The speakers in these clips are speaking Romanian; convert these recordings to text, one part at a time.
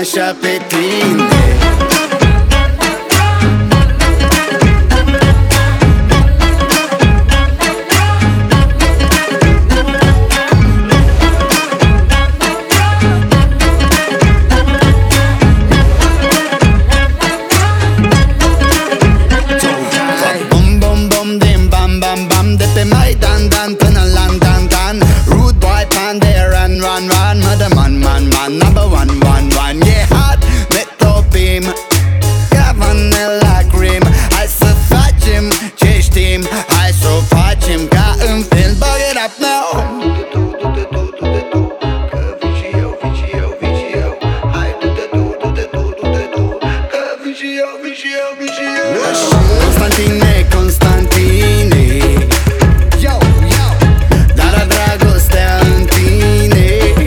așa pe tine. De pe Maidan, Dan până la Dan. Rude boy, pande, run murder man, number one. Yeah, hot, Metro Beam, Vanilla Cream. Hai să facem ce știm, hai să o facem ca în film. Bug it up now. Că vin și eu. Hai du-te tu, că vin și eu. Constantine, dar dragostea în tine.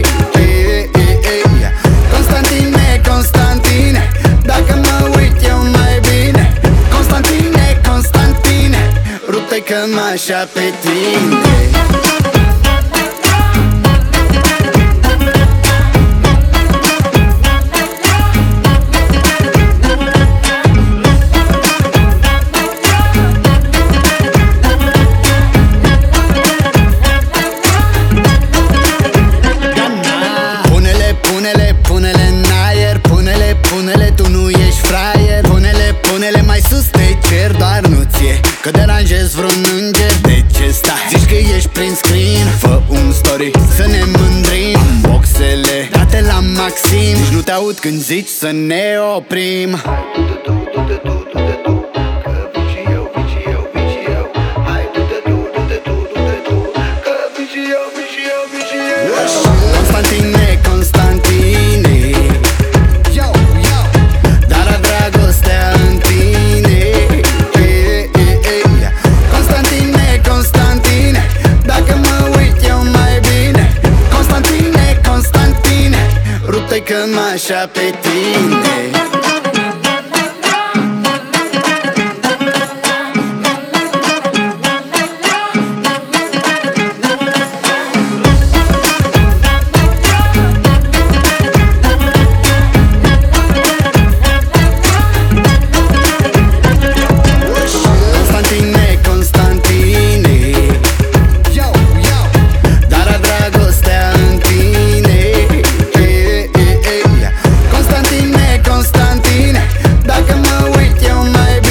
Constantine, dacă mă uit eu mai bine. Constantine, rupe cămașa pe tine. Pune-le în aer, pune-le, tu nu ești fraier. Pune-le mai sus, te cer, doar nu ție că deranjezi vreun înger. De ce stai? Zici că ești prin screen? Fă un story să ne mândrim. Boxele date la maxim, nici nu te aud când zici să ne oprim. Du-te tu, că vin și eu. Hai du-te tu, că vin și eu. Constantine, dar dragostea în tine. Constantine, dacă mă uit eu mai bine. Constantine, rupe cămașa pe tine.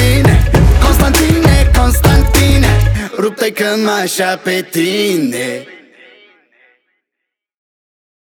Rupe cămașa pe tine.